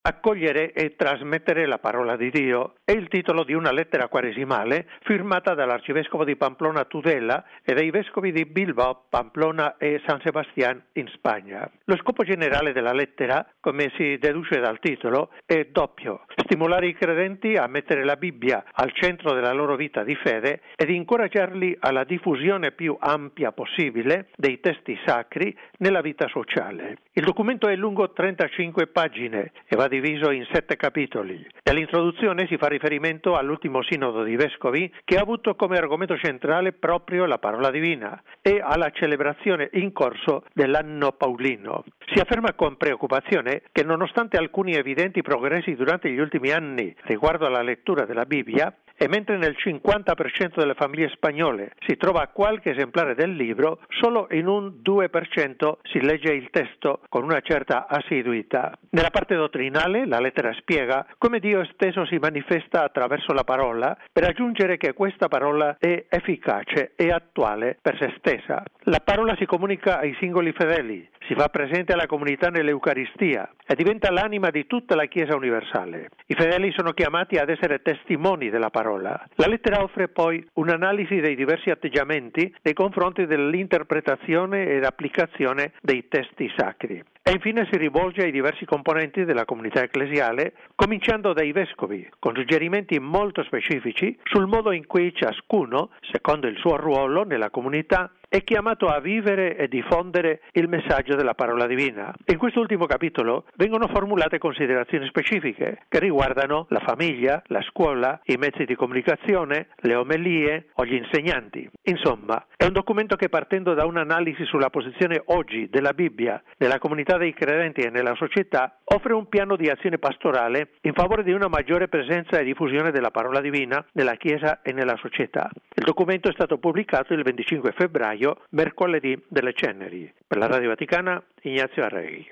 Accogliere e trasmettere la parola di Dio è il titolo di una lettera quaresimale firmata dall'arcivescovo di Pamplona Tudela e dai vescovi di Bilbao, Pamplona e San Sebastián in Spagna. Lo scopo generale della lettera, come si deduce dal titolo, è doppio: stimolare i credenti a mettere la Bibbia al centro della loro vita di fede ed incoraggiarli alla diffusione più ampia possibile dei testi sacri nella vita sociale. Il documento è lungo 35 pagine e va diviso in 7 capitoli. Nell'introduzione si fa riferimento all'ultimo sinodo di vescovi che ha avuto come argomento centrale proprio la parola divina e alla celebrazione in corso dell'anno paulino. Si afferma con preoccupazione che nonostante alcuni evidenti progressi durante gli ultimi anni riguardo alla lettura della Bibbia, e mentre nel 50% delle famiglie spagnole si trova qualche esemplare del libro, solo in un 2% si legge il testo con una certa assiduità. Nella parte dottrinale la lettera spiega come Dio stesso si manifesta attraverso la parola per aggiungere che questa parola è efficace e attuale per se stessa. La parola si comunica ai singoli fedeli, si fa presente alla comunità nell'Eucaristia e diventa l'anima di tutta la Chiesa universale. I fedeli sono chiamati ad essere testimoni della parola. La lettera offre poi un'analisi dei diversi atteggiamenti nei confronti dell'interpretazione ed applicazione dei testi sacri. E infine si rivolge ai diversi componenti della comunità ecclesiale, cominciando dai vescovi, con suggerimenti molto specifici sul modo in cui ciascuno, secondo il suo ruolo nella comunità, è chiamato a vivere e diffondere il messaggio della parola divina. In quest'ultimo capitolo vengono formulate considerazioni specifiche che riguardano la famiglia, la scuola, i mezzi di comunicazione, le omelie o gli insegnanti. Insomma, è un documento che, partendo da un'analisi sulla posizione oggi della Bibbia nella comunità dei credenti e nella società, offre un piano di azione pastorale in favore di una maggiore presenza e diffusione della parola divina nella Chiesa e nella società. Il documento è stato pubblicato il 25 febbraio, mercoledì delle Ceneri. Per la Radio Vaticana, Ignazio Arregui.